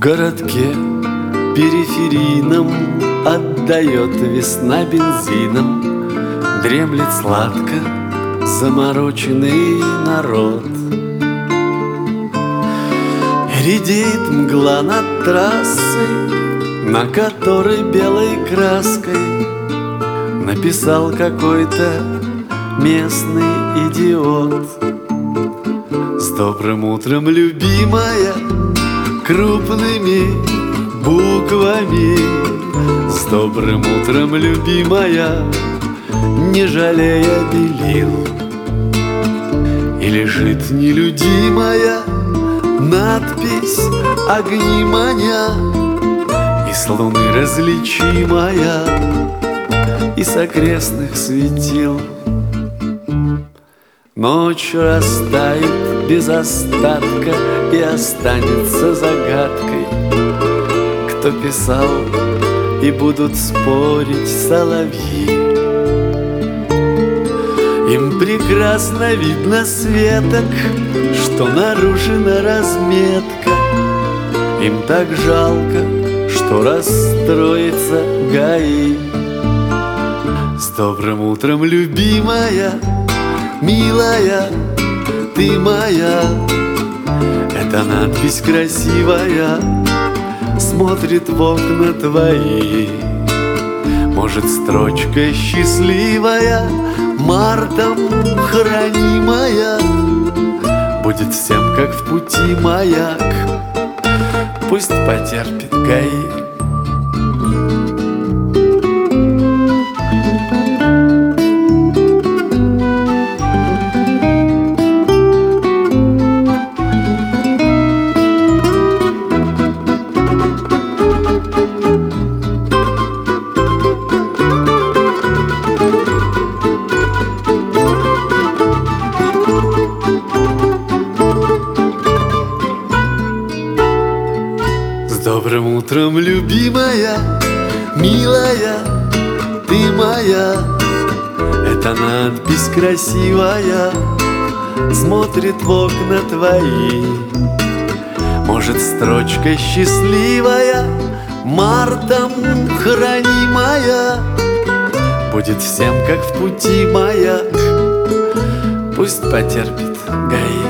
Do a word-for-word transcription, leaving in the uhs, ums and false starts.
городке периферийном отдает весна бензином, дремлет сладко замороченный народ. Редеет мгла над трассой, на которой белой краской написал какой-то местный идиот. С добрым утром, любимая, крупными буквами. С добрым утром, любимая, не жалея белил. И лежит нелюдимая надпись огни маня, и с луны различимая, и с окрестных светил. Ночь растает без остатка и останется загадкой, кто писал, и будут спорить соловьи. Им прекрасно видно светок, что нарушена разметка. Им так жалко, что расстроится ГАИ. С добрым утром, любимая, милая, ты моя. Эта надпись красивая смотрит в окна твои. Может, строчка счастливая, мартом хранимая, будет всем, как в пути маяк, пусть потерпит ГАИ. С добрым утром, любимая, милая, ты моя. Эта надпись красивая смотрит в окна твои. Может, строчка счастливая, мартом хранимая, будет всем, как в пути маяк, пусть потерпит ГАИ.